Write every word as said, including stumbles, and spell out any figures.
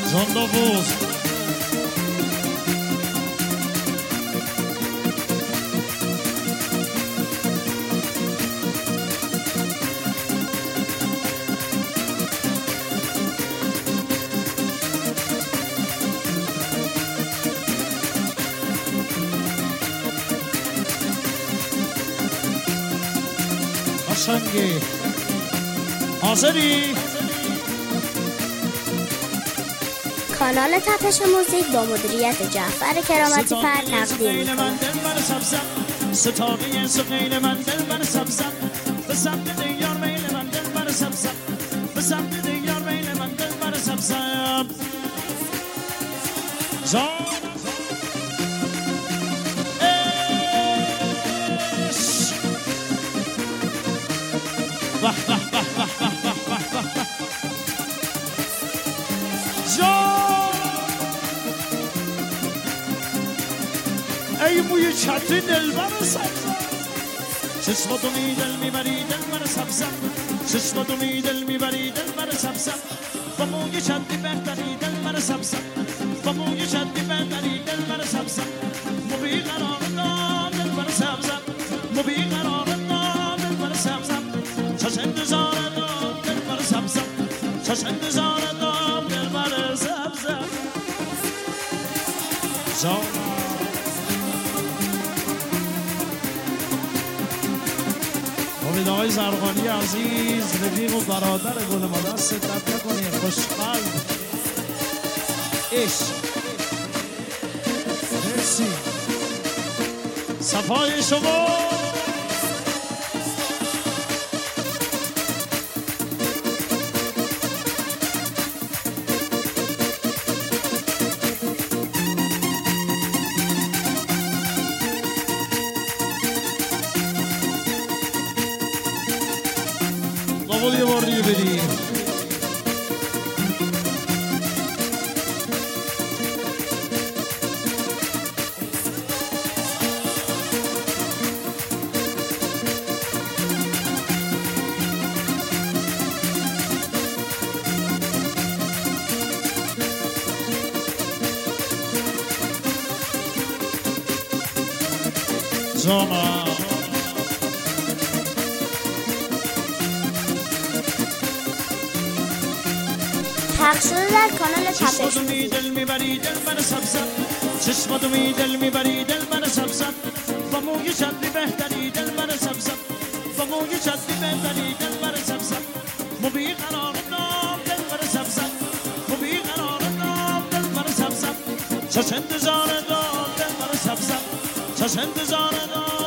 زندابوز قشنگی حاضری؟ کانال تپش موزیک با مدیریت جعفر کرامتی فر تقدیم می‌کند. ستاره سقیل من دل بر سبزم به سمت دیار میل من دل بر سبزم به سمت دیار میل من دل بر سبزم زان اش وح وح وح وح وح وح وح وح زان ای موی چتری دل بر سبزم چشماتو می دل میبری دل بر سبزم چشماتو می دل میبری دل بر سبزم با موی چتری بهتری دل بر سبزم با موی چتری بهتری دل بر سبزم مو بی قرار دام دل بر سبزم مو بی قرار دام دل بر سبزم چش انتظار دام دل بر سبزم چش انتظار دام دل بر سبزم زانا امید آقای زرقانی عزیز رفیق و برادر گل ما دست درد نکنه خوشقلب عشق مرسی صفای شما یه بار دیگه بدیم زاما پخش شده در کانال تپش چشماتو می دل میبری دل بر سبزم چشماتو می دل میبری دل بر سبزم با موی چتری بهتری دل بر سبزم با موی چتری بهتری دل بر سبزم مو بی قرار دام دل بر سبزم مو بی قرار دام دل بر سبزم چش انتظار دام دل بر سبزم چش انتظار دام